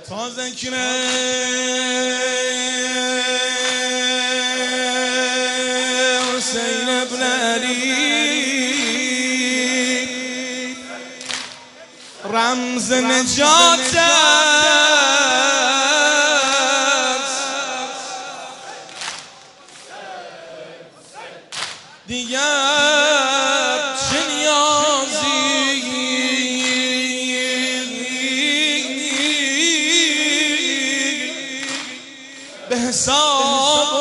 تا ذکر حسین ابن علی رمز نجات است، دیگر چه نیازی به حساب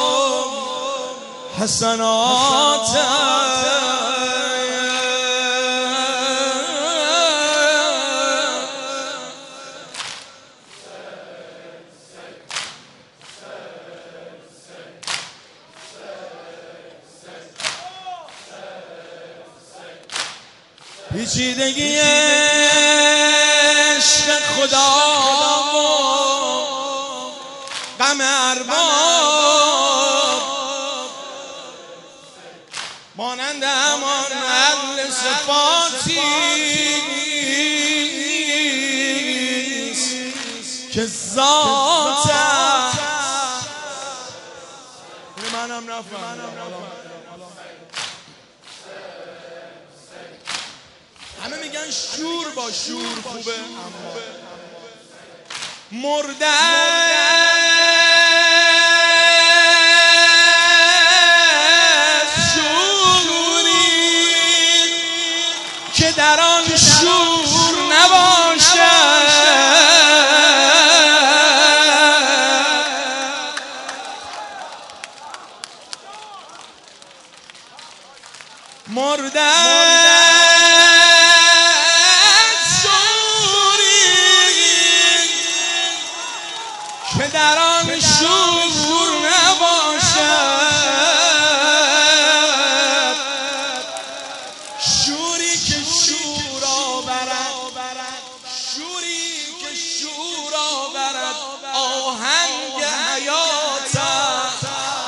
حسنات پیچیدگی عشق خدا غم ارباب مانند همان اهل صفاتی که ذات منم نفهمیدم. همه میگن شور با شور خوبه، اما مرده شوری که در آن شور نباشد، مرده که در آن شور نباشد، شوری که شور آورد، شوری که شور آورد آهنگ حیات است.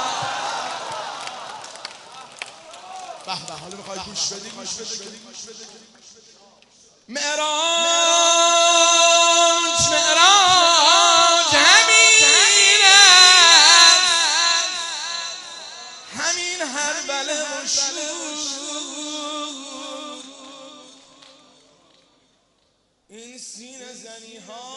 به به، حالا میخوای گوش بدی. معراج همین هربله و شور، این سینه زنی ها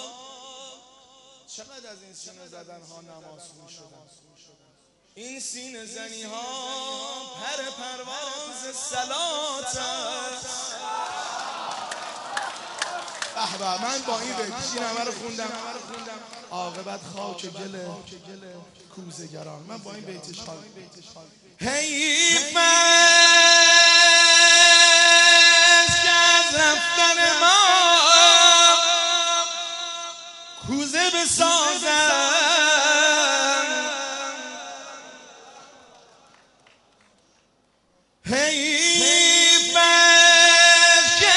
چقدر از این سینه زدن ها نماز خون شدن، این سینه زنی ها پر پرواز صلات است. به، من با این بیت این همه رو خوندم، عاقبت خاک گل کوزه‌گران. من با این بیتش حال حیف است که از رفتن ما کوزه بسازن، حیف است که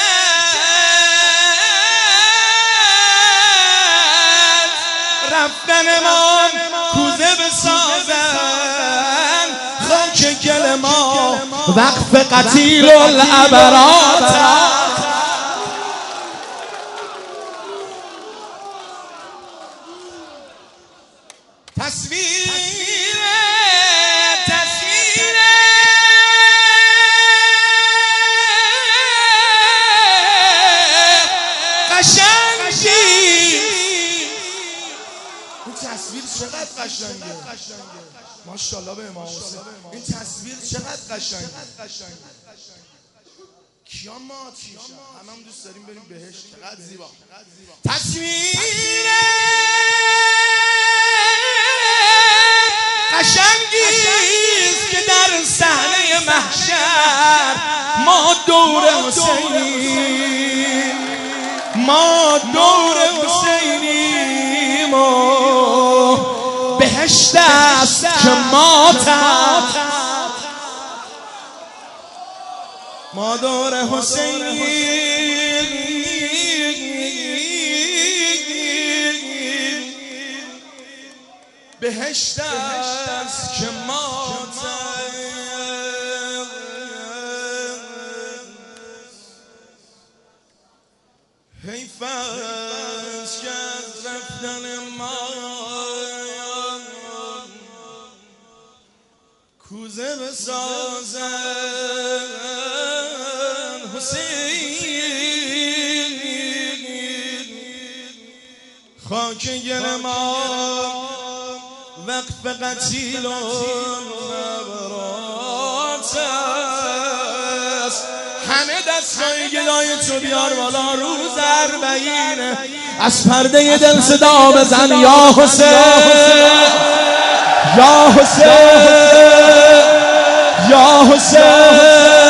رفتن ما کوزه بسازن، خاک گل ما وقف قتیل العبرات. تصویر قشنگی، این تصویر چقدر قشنگه، ماشاءالله به امام حسین. این تصویر چقدر قشنگه، کیا مات میشن؟ همه دوست داریم بریم بهشت. چقدر زیبا تصویر قشنگیست که در صحنه محشر ما دور حسینیم، ما دور حسینیم و بهشت است که ما دور حسینیم، بهشت است که حیف است که از گفتن ما کوزه بسازن حسین خاک گل ما وقف قتیلان نبرات است همه دستای گدای تو بیار بالا روز 40 از پرده دل صدا بزن یا حسین یا حسین یا حسین